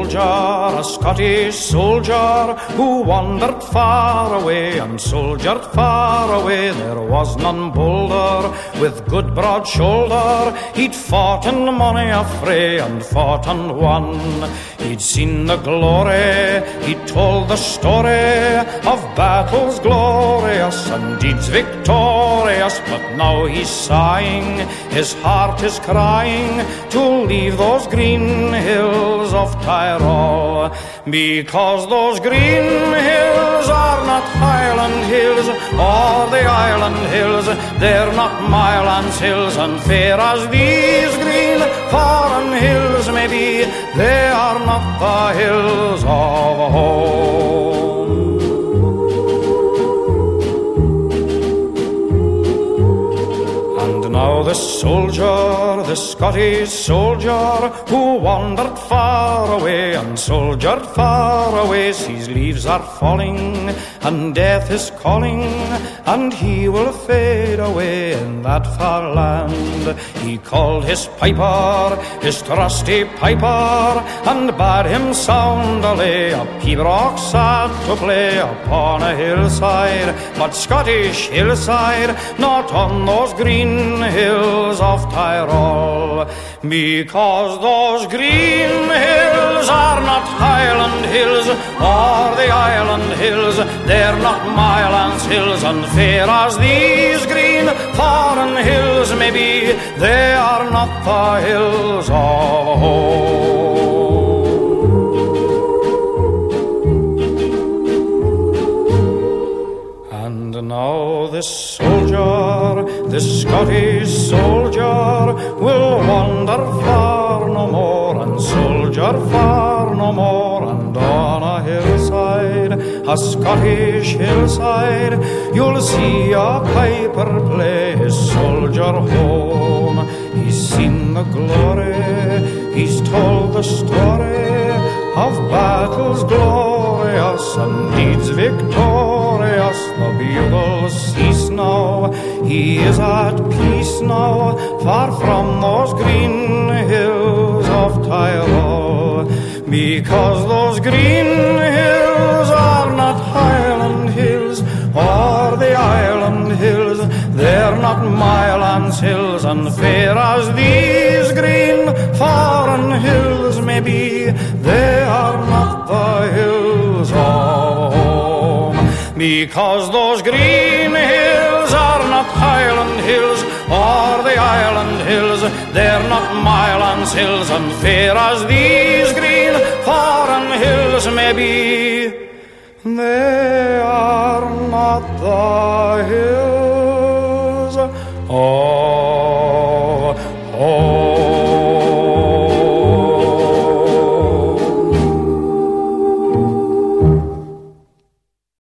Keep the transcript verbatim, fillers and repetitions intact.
soldier, a Scottish soldier, who wandered far away and soldiered far away. There was none bolder, with good broad shoulder. He'd fought in many a fray and fought and won. He'd seen the glory, he'd told the story of battles glorious and deeds victorious. But now he's sighing, his heart is crying, to leave those green hills of Tyrol, because those green hills are not Highland hills or the Island hills. They're not Mylands hills, and fair as these green foreign hills may be, they are not the hills of home. And now the soldier, the Scottish soldier, who wandered far away and soldiered far away, sees leaves are falling and death is calling, and he will fade away in that far land. He called his piper, his trusty piper, and bade him sound a lay, a pibroch sad to play upon a hillside, but Scottish hillside, not on those green hills of Tyrol, because those green hills are not Highland hills or the Island hills. They're not Mylands hills, and fair as these green foreign hills may be, they are not the hills of home. And now this soldier, this Scottish soldier, will wander far no more and soldier far no more, and on a hillside, a Scottish hillside, you'll see a piper play his soldier home. He's seen the glory, he's told the story of battles glorious and deeds victorious. The bugles cease now, he is at peace now, far from those green hills of Tyrol, because those green hills are not Highland hills or the Island hills. They're not Mylands hills, and fair as these green foreign hills may be, they are not the hills of home, because those green hills are not Highland hills or the Island hills. They're not Mylands hills, and fair as these green foreign hills may be, they are